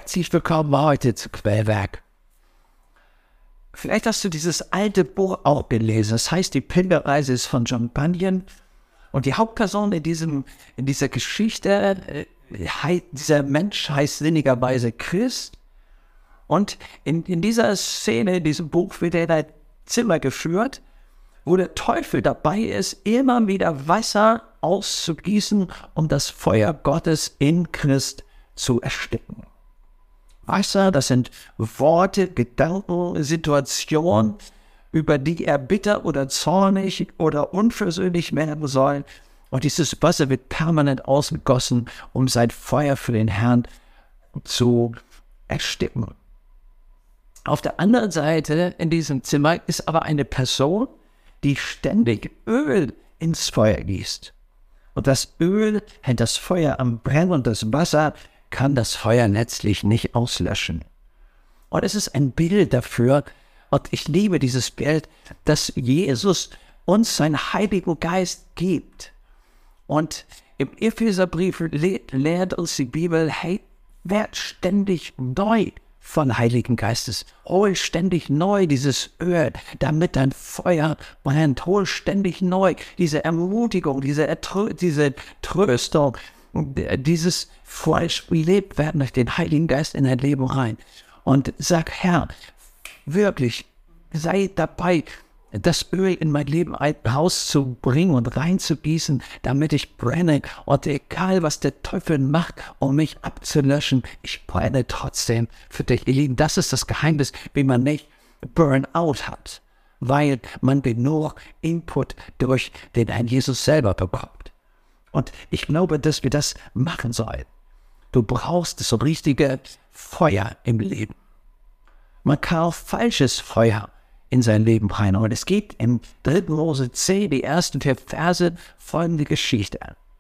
Herzlich willkommen heute zu Quellwerk. Vielleicht hast du dieses alte Buch auch gelesen. Das heißt, die Pilgerreise ist von John Bunyan. Und die Hauptperson in dieser Geschichte, dieser Mensch heißt sinnigerweise Christ. Und in dieser Szene, in diesem Buch, wird er in ein Zimmer geführt, wo der Teufel dabei ist, immer wieder Wasser auszugießen, um das Feuer Gottes in Christ zu ersticken. Wasser, das sind Worte, Gedanken, Situationen, über die er bitter oder zornig oder unversöhnlich werden soll. Und dieses Wasser wird permanent ausgegossen, um sein Feuer für den Herrn zu ersticken. Auf der anderen Seite in diesem Zimmer ist aber eine Person, die ständig Öl ins Feuer gießt. Und das Öl hält das Feuer am Brennen und das Wasser kann das Feuer letztlich nicht auslöschen. Und es ist ein Bild dafür, und ich liebe dieses Bild, dass Jesus uns seinen Heiligen Geist gibt. Und im Epheserbrief lehrt uns die Bibel, hey, werd ständig neu von Heiligen Geistes. Hol ständig neu dieses Öl, damit dein Feuer brennt. Hol ständig neu diese Ermutigung, diese Tröstung, dieses Fleisch belebt werden durch den Heiligen Geist in dein Leben rein. Und sag, Herr, wirklich, sei dabei, das Öl in mein Leben rauszubringen und reinzugießen, damit ich brenne. Und egal, was der Teufel macht, um mich abzulöschen, ich brenne trotzdem für dich. Ihr Lieben, das ist das Geheimnis, wie man nicht Burnout hat, weil man genug Input durch den Herrn Jesus selber bekommt. Und ich glaube, dass wir das machen sollen. Du brauchst das richtige Feuer im Leben. Man kann auch falsches Feuer in sein Leben rein. Und es gibt im 3. Mose 10, die ersten 4 Verse, folgende Geschichte.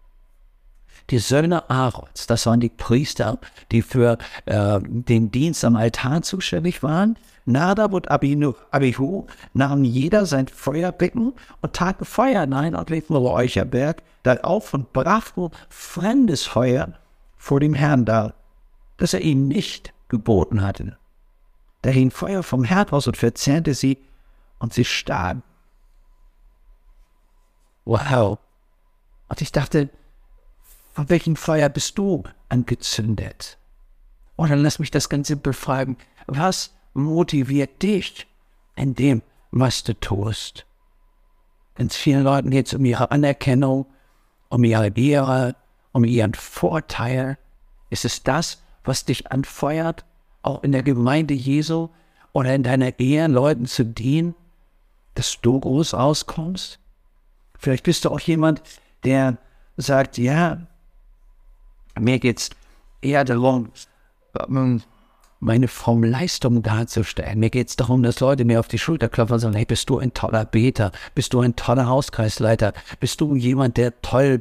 Die Söhne Aarons, das waren die Priester, die für den Dienst am Altar zuständig waren. Nadab und Abihu nahmen jeder sein Feuerbecken und taten Feuer hinein und legten Räucherwerk darauf und brachten fremdes Feuer vor dem Herrn dar, das er ihnen nicht geboten hatte. Da hing Feuer vom Herd aus und verzehrte sie, und sie starben. Wow. Und ich dachte, von welchem Feuer bist du angezündet? Und dann lass mich das ganz simpel fragen, was motiviert dich in dem, was du tust? Ganz vielen Leuten geht es um ihre Anerkennung, um ihre Ehre, um ihren Vorteil. Ist es das, was dich anfeuert, auch in der Gemeinde Jesu oder in deiner Ehe Leuten zu dienen, dass du groß rauskommst? Vielleicht bist du auch jemand, der sagt, ja, mir geht es eher darum, meine fromme Leistung darzustellen. Mir geht es darum, dass Leute mir auf die Schulter klopfen und sagen, hey, bist du ein toller Beter? Bist du ein toller Hauskreisleiter? Bist du jemand, der toll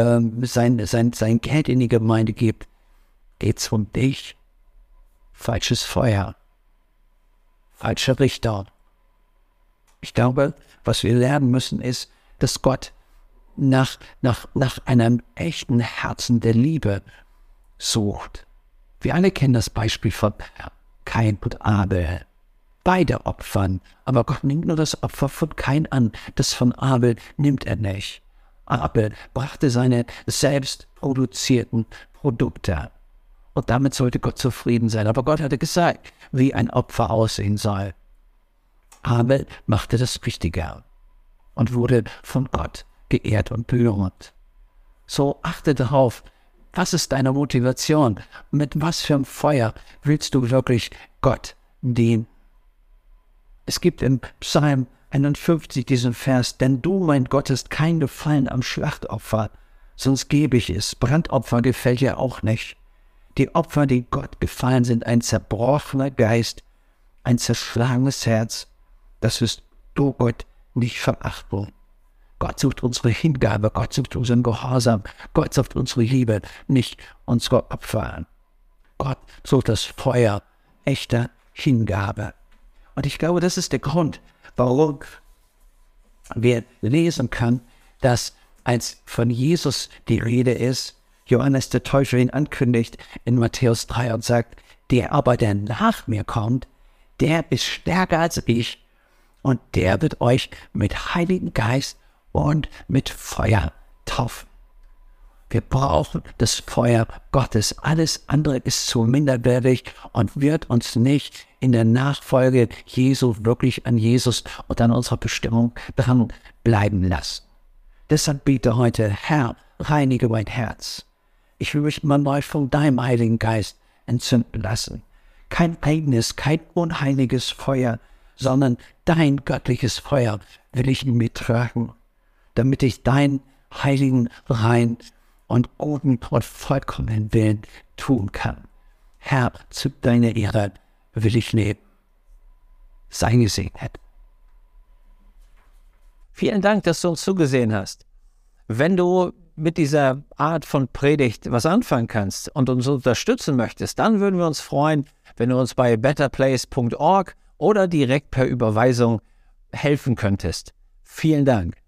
sein Geld in die Gemeinde gibt? Geht's um dich? Falsches Feuer. Falscher Richter. Ich glaube, was wir lernen müssen, ist, dass Gott nach einem echten Herzen der Liebe sucht. Wir alle kennen das Beispiel von Kain und Abel. Beide opfern, aber Gott nimmt nur das Opfer von Kain an. Das von Abel nimmt er nicht. Abel brachte seine selbst produzierten Produkte. Und damit sollte Gott zufrieden sein. Aber Gott hatte gesagt, wie ein Opfer aussehen soll. Abel machte das Richtige und wurde von Gott geehrt und berührt. So achte darauf, was ist deine Motivation? Mit was für einem Feuer willst du wirklich Gott dienen? Es gibt im Psalm 51 diesen Vers, denn du, mein Gott, hast kein Gefallen am Schlachtopfer, sonst gebe ich es. Brandopfer gefällt dir auch nicht. Die Opfer, die Gott gefallen, sind ein zerbrochener Geist, ein zerschlagenes Herz. Das wirst du, Gott, nicht verachten. Gott sucht unsere Hingabe, Gott sucht unseren Gehorsam, Gott sucht unsere Liebe, nicht unsere Opfer. Gott sucht das Feuer echter Hingabe. Und ich glaube, das ist der Grund, warum wir lesen können, dass als von Jesus die Rede ist, Johannes der Täufer ihn ankündigt in Matthäus 3 und sagt, der aber, der nach mir kommt, der ist stärker als ich und der wird euch mit Heiligen Geist und mit Feuer taufen. Wir brauchen das Feuer Gottes. Alles andere ist zu minderwertig und wird uns nicht in der Nachfolge Jesu wirklich an Jesus und an unserer Bestimmung dran bleiben lassen. Deshalb biete heute, Herr, reinige mein Herz. Ich will mich mal neu von deinem Heiligen Geist entzünden lassen. Kein eigenes, kein unheiliges Feuer, sondern dein göttliches Feuer will ich in mir tragen, damit ich deinen heiligen, reinen und guten und vollkommenen Willen tun kann. Herr, zu deiner Ehre will ich leben. Sei gesegnet. Vielen Dank, dass du uns zugesehen hast. Wenn du mit dieser Art von Predigt was anfangen kannst und uns unterstützen möchtest, dann würden wir uns freuen, wenn du uns bei betterplace.org oder direkt per Überweisung helfen könntest. Vielen Dank.